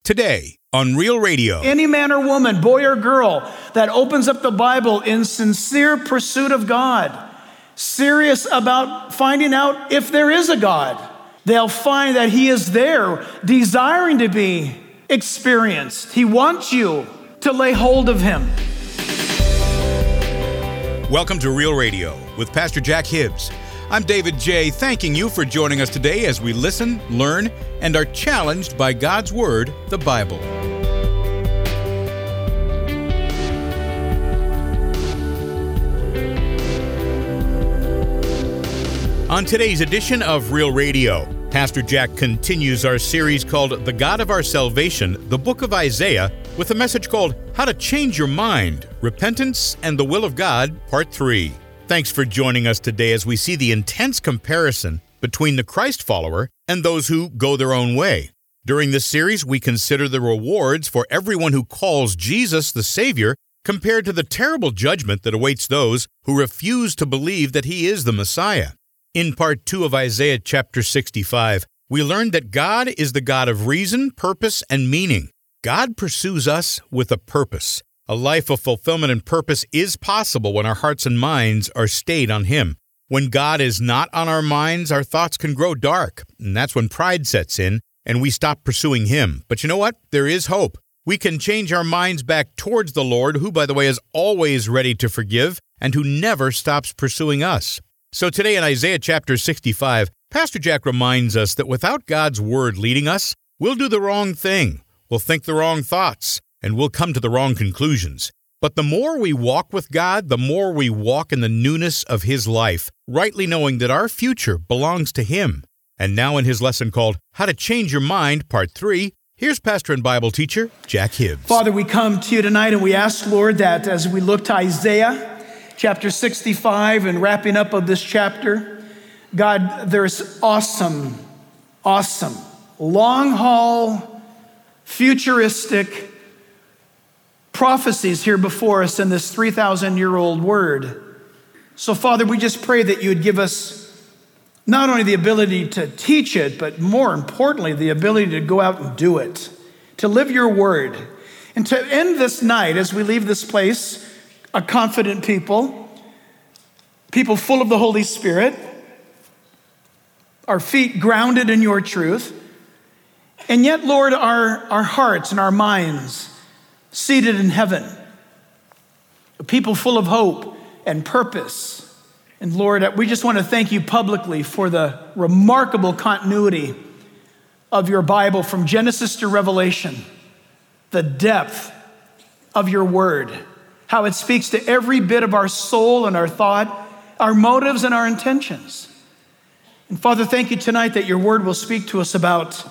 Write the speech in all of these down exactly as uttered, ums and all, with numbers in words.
today on Real Radio. Any man or woman, boy or girl, that opens up the Bible in sincere pursuit of God, serious about finding out if there is a God, they'll find that He is there, desiring to be experienced. He wants you to lay hold of Him. Welcome to Real Radio with Pastor Jack Hibbs. I'm David J., thanking you for joining us today as we listen, learn, and are challenged by God's Word, the Bible. On today's edition of Real Radio, Pastor Jack continues our series called The God of Our Salvation, the Book of Isaiah, with a message called How to Change Your Mind, Repentance and the Will of God, Part three. Thanks for joining us today as we see the intense comparison between the Christ follower and those who go their own way. During this series, we consider the rewards for everyone who calls Jesus the Savior compared to the terrible judgment that awaits those who refuse to believe that He is the Messiah. In Part two of Isaiah chapter sixty-five, we learned that God is the God of reason, purpose, and meaning. God pursues us with a purpose. A life of fulfillment and purpose is possible when our hearts and minds are stayed on Him. When God is not on our minds, our thoughts can grow dark, and that's when pride sets in, and we stop pursuing Him. But you know what? There is hope. We can change our minds back towards the Lord, who, by the way, is always ready to forgive, and who never stops pursuing us. So today in Isaiah chapter sixty-five, Pastor Jack reminds us that without God's Word leading us, we'll do the wrong thing, we'll think the wrong thoughts, and we'll come to the wrong conclusions. But the more we walk with God, the more we walk in the newness of His life, rightly knowing that our future belongs to Him. And now in his lesson called How to Change Your Mind, Part three, here's pastor and Bible teacher Jack Hibbs. Father, we come to you tonight and we ask, Lord, that as we look to Isaiah chapter sixty-five and wrapping up of this chapter, God, there's awesome, awesome, long haul, futuristic prophecies here before us in this three thousand year old word. So Father, we just pray that you would give us not only the ability to teach it, but more importantly, the ability to go out and do it, to live your word. And to end this night, as we leave this place, a confident people, people full of the Holy Spirit, our feet grounded in your truth, and yet, Lord, our, our hearts and our minds seated in heaven, a people full of hope and purpose. And Lord, we just want to thank you publicly for the remarkable continuity of your Bible from Genesis to Revelation, the depth of your word, how it speaks to every bit of our soul and our thought, our motives and our intentions. And Father, thank you tonight that your word will speak to us about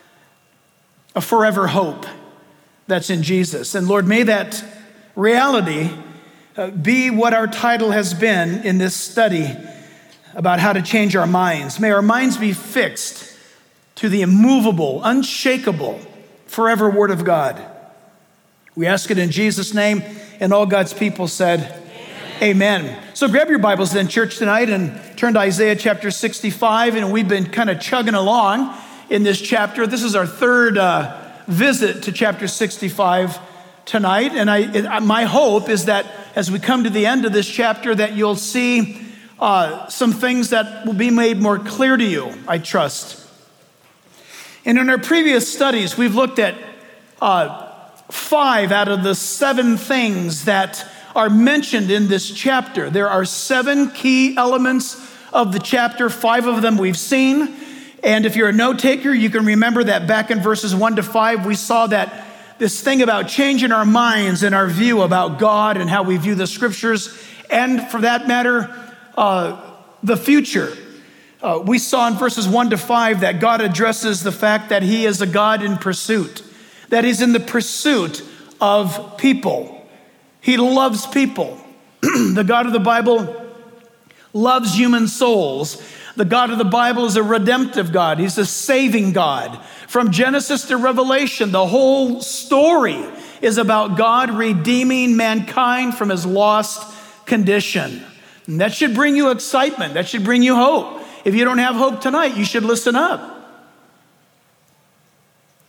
a forever hope that's in Jesus. And Lord, may that reality uh, be what our title has been in this study about how to change our minds. May our minds be fixed to the immovable, unshakable, forever word of God. We ask it in Jesus' name, and all God's people said, Amen. Amen. So grab your Bibles then, church, tonight, and turn to Isaiah chapter sixty-five, and we've been kind of chugging along in this chapter. This is our third uh, visit to chapter sixty-five tonight, and I, my hope is that as we come to the end of this chapter that you'll see uh, some things that will be made more clear to you, I trust. And in our previous studies, we've looked at uh, five out of the seven things that are mentioned in this chapter. There are seven key elements of the chapter. Five of them we've seen. And if you're a note taker, you can remember that back in verses one to five, we saw that this thing about changing our minds and our view about God and how we view the scriptures, and for that matter, uh, the future. Uh, we saw in verses one to five that God addresses the fact that He is a God in pursuit, that He's in the pursuit of people. He loves people. The God of the Bible loves human souls. The God of the Bible is a redemptive God. He's a saving God. From Genesis to Revelation, the whole story is about God redeeming mankind from his lost condition. And that should bring you excitement. That should bring you hope. If you don't have hope tonight, you should listen up.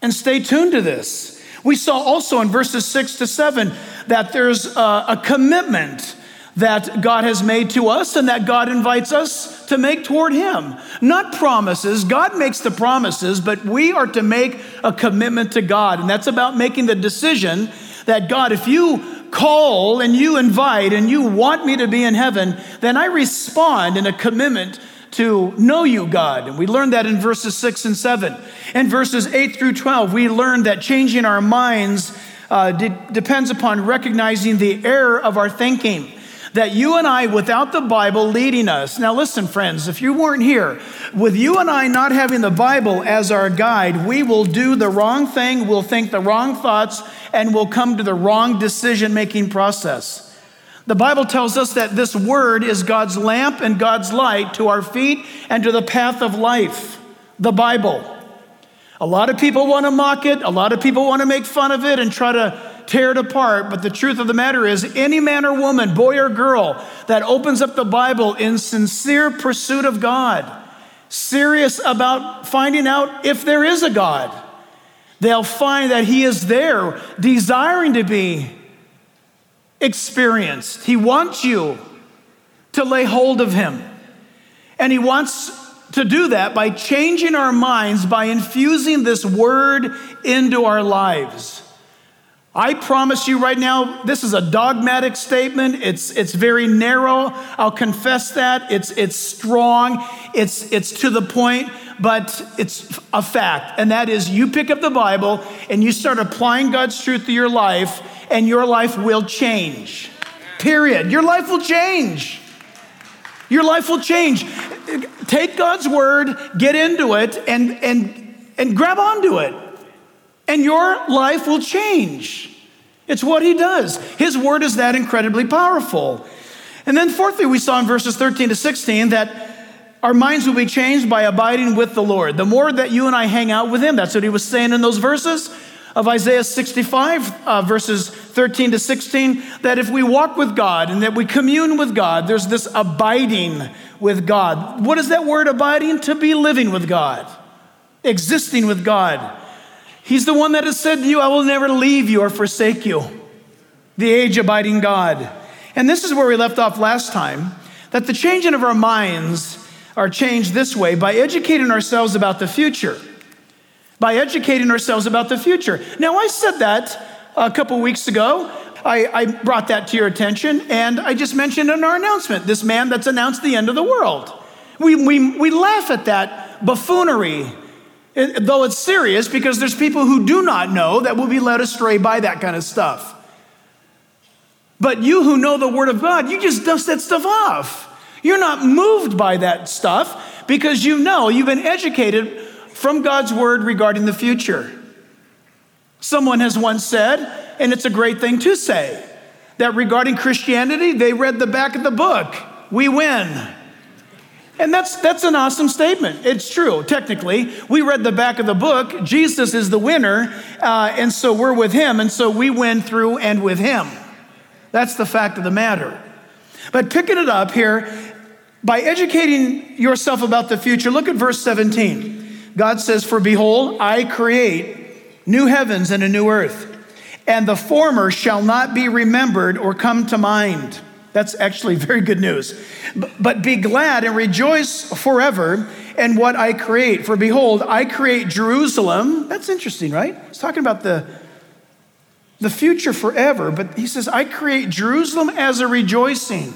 And stay tuned to this. We saw also in verses six to seven that there's a, a commitment that God has made to us and that God invites us to make toward him. Not promises. God makes the promises, but we are to make a commitment to God. And that's about making the decision that God, if you call and you invite and you want me to be in heaven, then I respond in a commitment to know you, God. And we learned that in verses six and seven. In verses eight through twelve, we learned that changing our minds uh, de- depends upon recognizing the error of our thinking. That you and I, without the Bible leading us. Now listen, friends, if you weren't here, with you and I not having the Bible as our guide, we will do the wrong thing, we'll think the wrong thoughts, and we'll come to the wrong decision-making process. The Bible tells us that this word is God's lamp and God's light to our feet and to the path of life, the Bible. A lot of people want to mock it. A lot of people want to make fun of it and try to tear it apart. But the truth of the matter is, any man or woman, boy or girl, that opens up the Bible in sincere pursuit of God, serious about finding out if there is a God, they'll find that he is there, desiring to be experienced. He wants you to lay hold of him. And he wants to do that by changing our minds, by infusing this word into our lives. I promise you right now, this is a dogmatic statement. It's, it's very narrow. I'll confess that. It's, it's strong. It's, it's to the point, but it's a fact. And that is, you pick up the Bible and you start applying God's truth to your life, and your life will change. Period. Your life will change. Your life will change. Take God's word, get into it, and, and, and grab onto it. And your life will change. It's what he does. His word is that incredibly powerful. And then fourthly, we saw in verses thirteen to sixteen that our minds will be changed by abiding with the Lord. The more that you and I hang out with him, that's what he was saying in those verses of Isaiah sixty-five, uh, verses thirteen to sixteen, that if we walk with God and that we commune with God, there's this abiding with God. What is that word abiding? To be living with God, existing with God. He's the one that has said to you, I will never leave you or forsake you. The age-abiding God. And this is where we left off last time, that the changing of our minds are changed this way, by educating ourselves about the future. By educating ourselves about the future. Now, I said that a couple weeks ago. I, I brought that to your attention, and I just mentioned in our announcement, this man that's announced the end of the world. We, we, we laugh at that buffoonery, though it's serious, because there's people who do not know that will be led astray by that kind of stuff. But you who know the Word of God, you just dust that stuff off. You're not moved by that stuff because you know, you've been educated from God's Word regarding the future. Someone has once said, and it's a great thing to say, that regarding Christianity, they read the back of the book. We win. And that's that's an awesome statement. It's true, technically. We read the back of the book. Jesus is the winner, uh, and so we're with him, and so we win through and with him. That's the fact of the matter. But picking it up here, by educating yourself about the future, look at verse seventeen. God says, for behold, I create new heavens and a new earth, and the former shall not be remembered or come to mind. That's actually very good news. But be glad and rejoice forever in what I create. For behold, I create Jerusalem. That's interesting, right? He's talking about the, the future forever. But he says, I create Jerusalem as a rejoicing.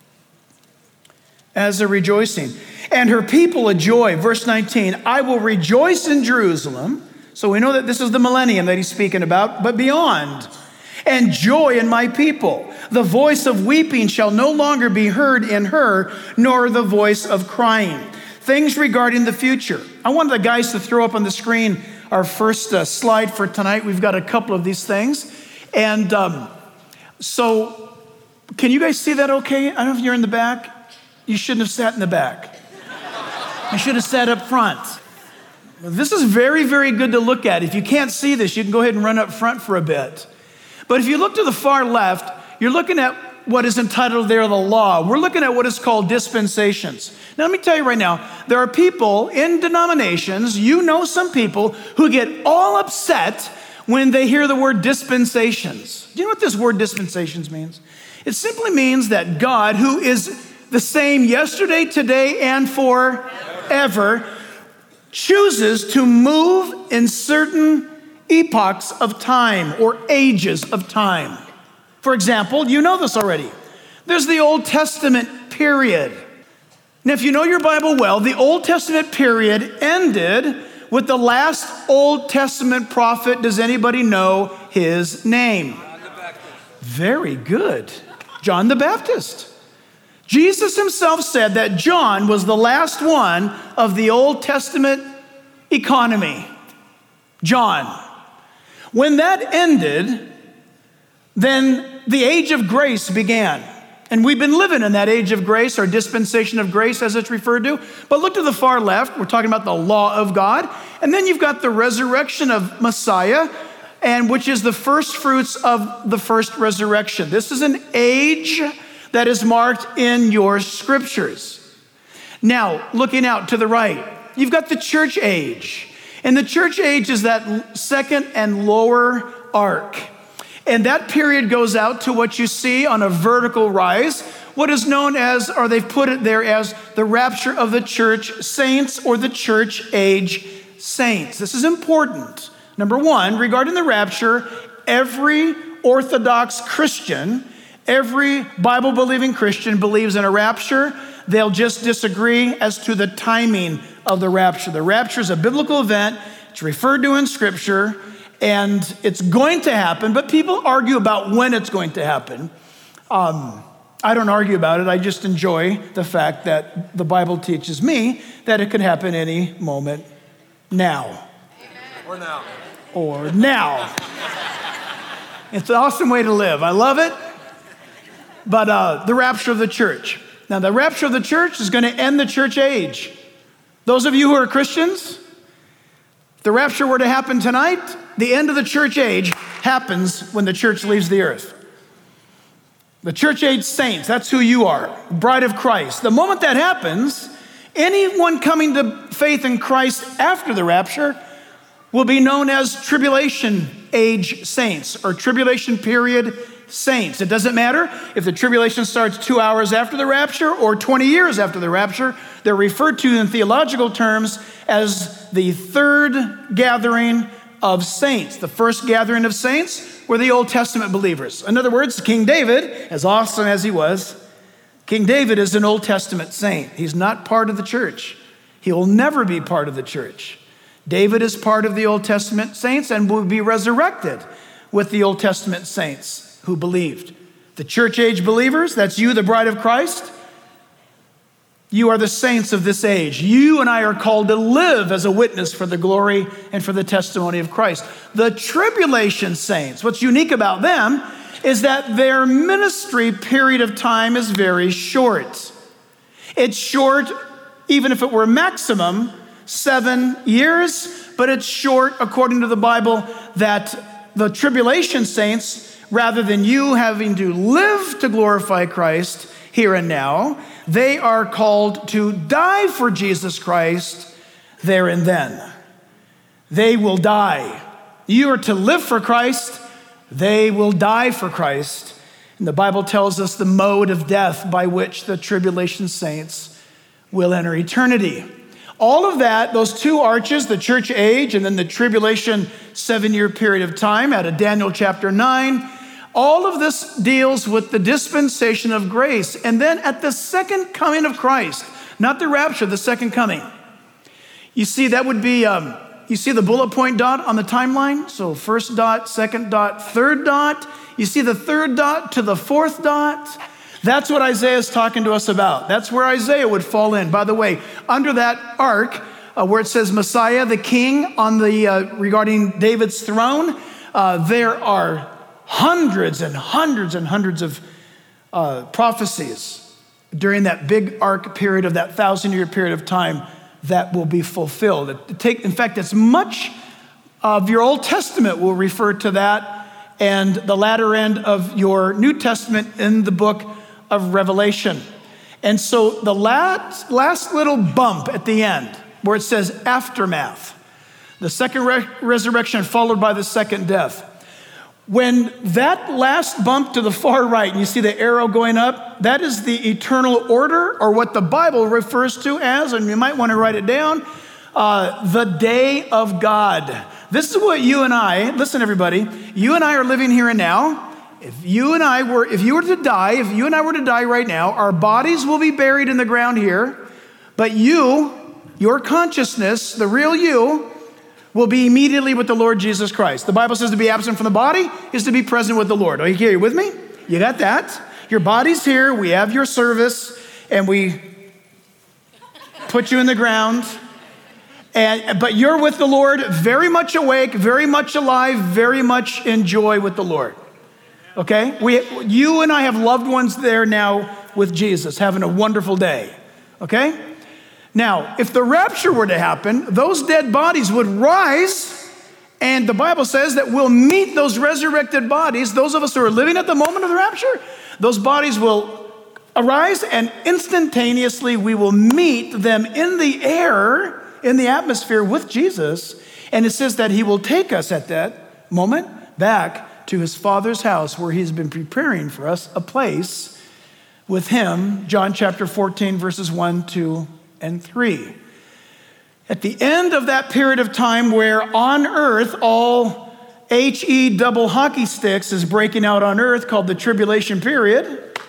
As a rejoicing. And her people a joy. Verse nineteen, I will rejoice in Jerusalem. So we know that this is the millennium that he's speaking about, but beyond. And joy in my people. The voice of weeping shall no longer be heard in her, nor the voice of crying. Things regarding the future. I wanted the guys to throw up on the screen our first uh, slide for tonight. We've got a couple of these things. And um, so, can you guys see that okay? I don't know if you're in the back. You shouldn't have sat in the back. You should have sat up front. This is very, very good to look at. If you can't see this, you can go ahead and run up front for a bit. But if you look to the far left, you're looking at what is entitled there the law. We're looking at what is called dispensations. Now, let me tell you right now, there are people in denominations, you know some people, who get all upset when they hear the word dispensations. Do you know what this word dispensations means? It simply means that God, who is the same yesterday, today, and forever, chooses to move in certain epochs of time or ages of time. For example, you know this already. There's the Old Testament period. Now, if you know your Bible well, the Old Testament period ended with the last Old Testament prophet. Does anybody know his name? John the Baptist. Very good. John the Baptist. Jesus himself said that John was the last one of the Old Testament economy. John. When that ended, then the age of grace began. And we've been living in that age of grace, or dispensation of grace as it's referred to. But look to the far left, we're talking about the law of God. And then you've got the resurrection of Messiah, and which is the first fruits of the first resurrection. This is an age that is marked in your scriptures. Now, looking out to the right, you've got the church age. And the church age is that second and lower arc. And that period goes out to what you see on a vertical rise, what is known as, or they've put it there as, the rapture of the church saints or the church age saints. This is important. Number one, regarding the rapture, every Orthodox Christian, every Bible-believing Christian believes in a rapture. They'll just disagree as to the timing of the rapture. The rapture is a biblical event. It's referred to in Scripture. And it's going to happen, but people argue about when it's going to happen. Um, I don't argue about it. I just enjoy the fact that the Bible teaches me that it could happen any moment now. Or now. Or now. It's an awesome way to live. I love it. But uh, the rapture of the church. Now, the rapture of the church is going to end the church age. Those of you who are Christians, if the rapture were to happen tonight, the end of the church age happens when the church leaves the earth. The church age saints, that's who you are, bride of Christ. The moment that happens, anyone coming to faith in Christ after the rapture will be known as tribulation age saints or tribulation period saints. It doesn't matter if the tribulation starts two hours after the rapture or twenty years after the rapture. They're referred to in theological terms as the third gathering of saints. The first gathering of saints were the Old Testament believers. In other words, King David, as awesome as he was, King David is an Old Testament saint. He's not part of the church. He will never be part of the church. David is part of the Old Testament saints and will be resurrected with the Old Testament saints who believed. The church age believers, that's you, the bride of Christ. You are the saints of this age. You and I are called to live as a witness for the glory and for the testimony of Christ. The tribulation saints, what's unique about them is that their ministry period of time is very short. It's short, even if it were maximum, seven years, but it's short, according to the Bible, that the tribulation saints, rather than you having to live to glorify Christ here and now, they are called to die for Jesus Christ there and then. They will die. You are to live for Christ. They will die for Christ. And the Bible tells us the mode of death by which the tribulation saints will enter eternity. All of that, those two arches, the church age and then the tribulation seven-year period of time out of Daniel chapter nine, all of this deals with the dispensation of grace. And then at the second coming of Christ, not the rapture, the second coming. You see, that would be, um, you see the bullet point dot on the timeline? So first dot, second dot, third dot. You see the third dot to the fourth dot? That's what Isaiah is talking to us about. That's where Isaiah would fall in. By the way, under that arc, uh, where it says Messiah, the king, on the uh, regarding David's throne, uh, there are hundreds and hundreds and hundreds of uh, prophecies during that big arc period of that thousand-year period of time that will be fulfilled. It take, in fact, it's much of your Old Testament will refer to that and the latter end of your New Testament in the book of Revelation. And so the last, last little bump at the end, where it says aftermath, the second re- resurrection followed by the second death. When that last bump to the far right, and you see the arrow going up, that is the eternal order, or what the Bible refers to as, and you might want to write it down, uh, the day of God. This is what you and I, listen everybody, you and I are living here and now. If you and I were, if you were to die, if you and I were to die right now, our bodies will be buried in the ground here, but you, your consciousness, the real you, will be immediately with the Lord Jesus Christ. The Bible says to be absent from the body is to be present with the Lord. Are you here with me? You got that? Your body's here. We have your service, and we put you in the ground. And but you're with the Lord, very much awake, very much alive, very much in joy with the Lord. Okay? We, you and I have loved ones there now with Jesus, having a wonderful day. Okay? Now, if the rapture were to happen, those dead bodies would rise, and the Bible says that we'll meet those resurrected bodies. Those of us who are living at the moment of the rapture, those bodies will arise, and instantaneously we will meet them in the air, in the atmosphere with Jesus. And it says that he will take us at that moment back to his Father's house, where he's been preparing for us a place with him. John chapter fourteen, verses one, two, and three. At the end of that period of time where on earth all H E double hockey sticks is breaking out on earth, called the tribulation period,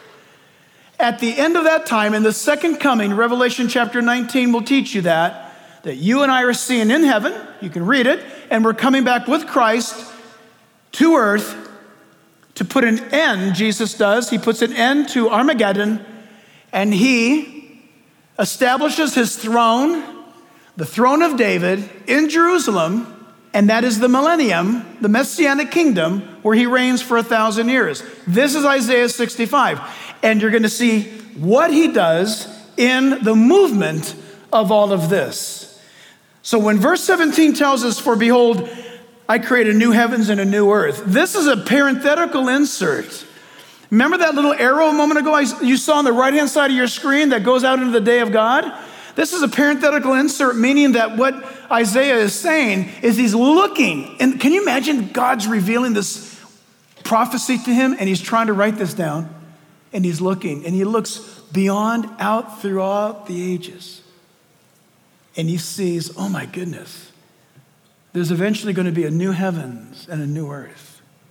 at the end of that time, in the second coming, Revelation chapter nineteen will teach you that, that you and I are seeing in heaven, you can read it, and we're coming back with Christ to earth to put an end, Jesus does, he puts an end to Armageddon, and he establishes his throne, the throne of David, in Jerusalem, and that is the millennium, the Messianic kingdom, where he reigns for a thousand years. This is Isaiah sixty-five, and you're going to see what he does in the movement of all of this. So when verse seventeen tells us, "For behold, I create a new heavens and a new earth," this is a parenthetical insert. Remember that little arrow a moment ago you saw on the right-hand side of your screen that goes out into the day of God? This is a parenthetical insert, meaning that what Isaiah is saying is he's looking. And can you imagine God's revealing this prophecy to him, and he's trying to write this down, and he's looking, and he looks beyond, out throughout the ages. And he sees, oh my goodness, there's eventually going to be a new heavens and a new earth.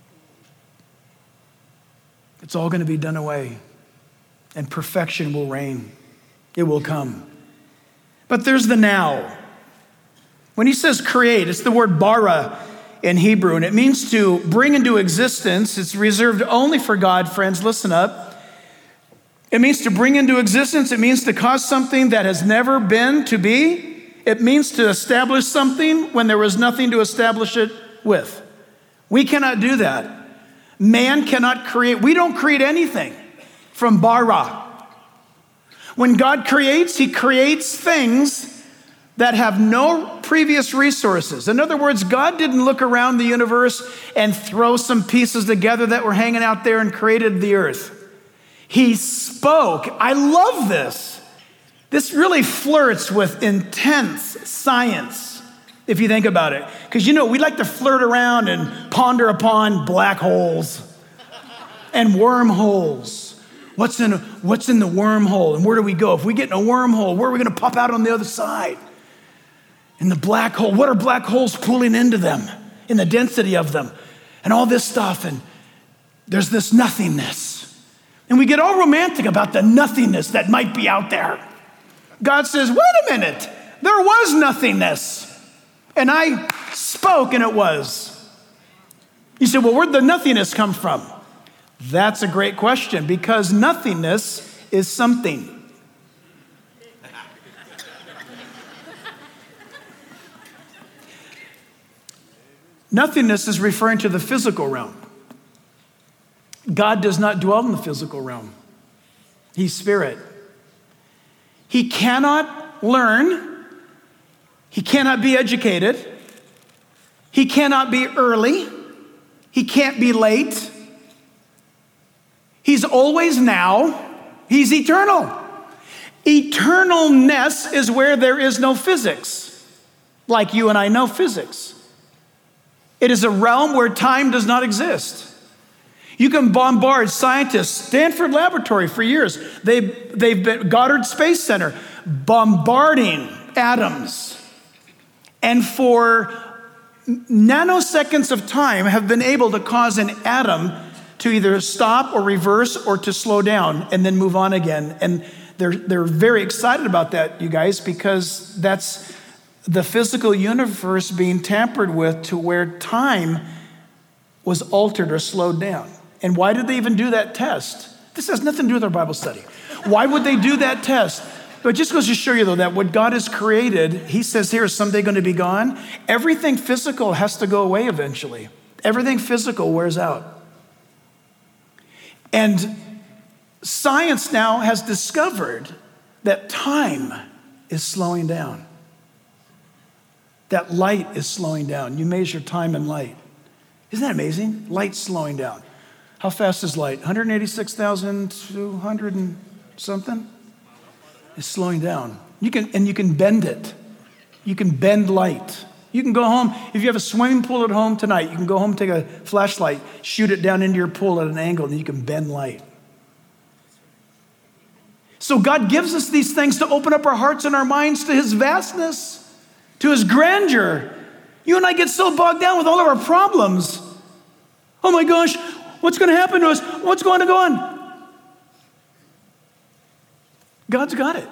It's all going to be done away, and perfection will reign. It will come. But there's the now. When he says create, it's the word bara in Hebrew, and it means to bring into existence. It's reserved only for God, friends. Listen up. It means to bring into existence. It means to cause something that has never been to be. It means to establish something when there was nothing to establish it with. We cannot do that. Man cannot create. We don't create anything from bara. When God creates, he creates things that have no previous resources. In other words, God didn't look around the universe and throw some pieces together that were hanging out there and created the earth. He spoke. I love this. This really flirts with intense science, if you think about it. Because, you know, we like to flirt around and ponder upon black holes and wormholes. What's in, what's in the wormhole, and where do we go? If we get in a wormhole, where are we going to pop out on the other side? In the black hole, what are black holes pulling into them, in the density of them, and all this stuff, and there's this nothingness. And we get all romantic about the nothingness that might be out there. God says, wait a minute, there was nothingness. And I spoke, and it was. You say, well, where'd the nothingness come from? That's a great question, because nothingness is something. Nothingness is referring to the physical realm. God does not dwell in the physical realm. He's spirit. He cannot learn. He cannot be educated. He cannot be early. He can't be late. He's always now. He's eternal. Eternalness is where there is no physics, like you and I know physics. It is a realm where time does not exist. You can bombard scientists, Stanford Laboratory for years. They, they've been, Goddard Space Center, bombarding atoms. And for nanoseconds of time have been able to cause an atom to either stop or reverse or to slow down and then move on again. And they're, they're very excited about that, you guys, because that's the physical universe being tampered with to where time was altered or slowed down. And why did they even do that test? This has nothing to do with our Bible study. Why would they do that test? But it just goes to show you, though, that what God has created, he says here, is someday going to be gone. Everything physical has to go away eventually. Everything physical wears out. And science now has discovered that time is slowing down. That light is slowing down. You measure time in light. Isn't that amazing? Light's slowing down. How fast is light? one hundred eighty-six thousand two hundred and something? It's slowing down. You can, and you can bend it. You can bend light. You can go home. If you have a swimming pool at home tonight, you can go home, take a flashlight, shoot it down into your pool at an angle, and you can bend light. So God gives us these things to open up our hearts and our minds to his vastness, to his grandeur. You and I get so bogged down with all of our problems. Oh my gosh, what's going to happen to us? What's going to go on? God's got it.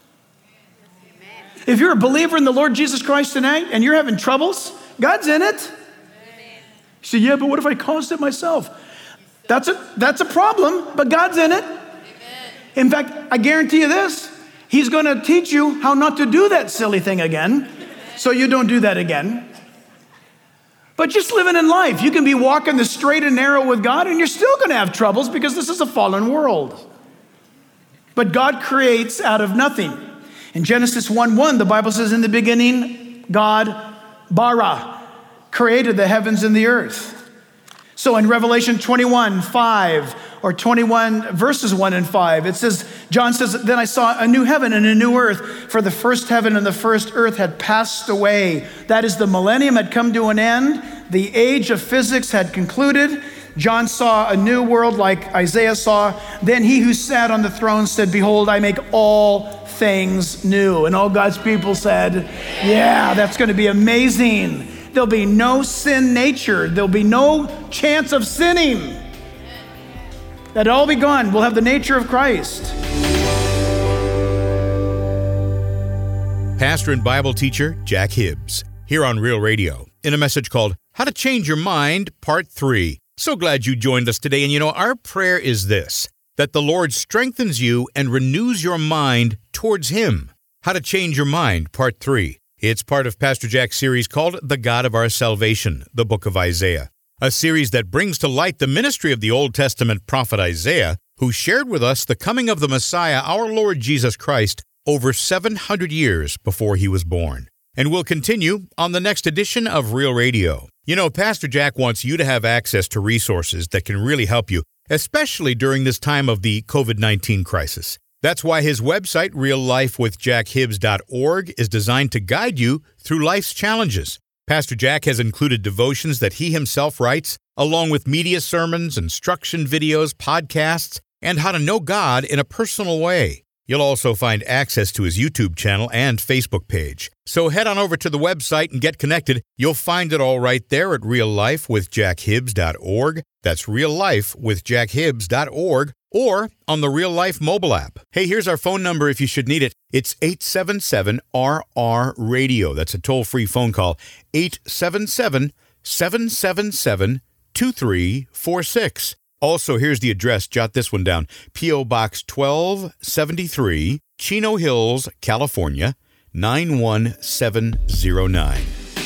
If you're a believer in the Lord Jesus Christ tonight and you're having troubles, God's in it. You say, yeah, but what if I caused it myself? That's a, that's a problem, but God's in it. In fact, I guarantee you this, he's going to teach you how not to do that silly thing again, so you don't do that again. But just living in life, you can be walking the straight and narrow with God, and you're still going to have troubles because this is a fallen world. But God creates out of nothing. In Genesis one one, the Bible says, in the beginning, God, bara, created the heavens and the earth. So in Revelation twenty-one five, or twenty-one verses one and five, it says, John says, then I saw a new heaven and a new earth, for the first heaven and the first earth had passed away. That is, the millennium had come to an end. The age of physics had concluded. John saw a new world like Isaiah saw. Then he who sat on the throne said, behold, I make all things new. And all God's people said, yeah, that's going to be amazing. There'll be no sin nature. There'll be no chance of sinning. That'll all be gone. We'll have the nature of Christ. Pastor and Bible teacher Jack Hibbs, here on Real Radio, in a message called How to Change Your Mind, Part three. So glad you joined us today. And you know, our prayer is this, that the Lord strengthens you and renews your mind towards Him. How to Change Your Mind, Part three. It's part of Pastor Jack's series called The God of Our Salvation, the Book of Isaiah, a series that brings to light the ministry of the Old Testament prophet Isaiah, who shared with us the coming of the Messiah, our Lord Jesus Christ, over seven hundred years before He was born. And we'll continue on the next edition of Real Radio. You know, Pastor Jack wants you to have access to resources that can really help you, especially during this time of the covid nineteen crisis. That's why his website, real life with jack hibbs dot org, is designed to guide you through life's challenges. Pastor Jack has included devotions that he himself writes, along with media sermons, instruction videos, podcasts, and how to know God in a personal way. You'll also find access to his YouTube channel and Facebook page. So head on over to the website and get connected. You'll find it all right there at real life with jack hibbs dot org. That's real life with jack hibbs dot org, or on the Real Life mobile app. Hey, here's our phone number if you should need it. It's eight seven seven R R radio. That's a toll-free phone call. eight seven seven, seven seven seven, two three four six. Also, here's the address. Jot this one down. P O. Box twelve seventy-three, Chino Hills, California, nine one seven zero nine.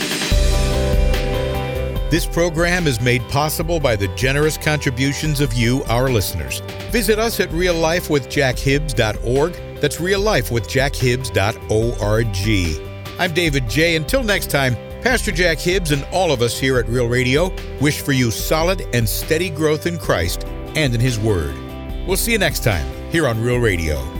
This program is made possible by the generous contributions of you, our listeners. Visit us at real life with jack hibbs dot org. That's real life with jack hibbs dot org. I'm David J. Until next time, Pastor Jack Hibbs and all of us here at Real Radio wish for you solid and steady growth in Christ and in His Word. We'll see you next time here on Real Radio.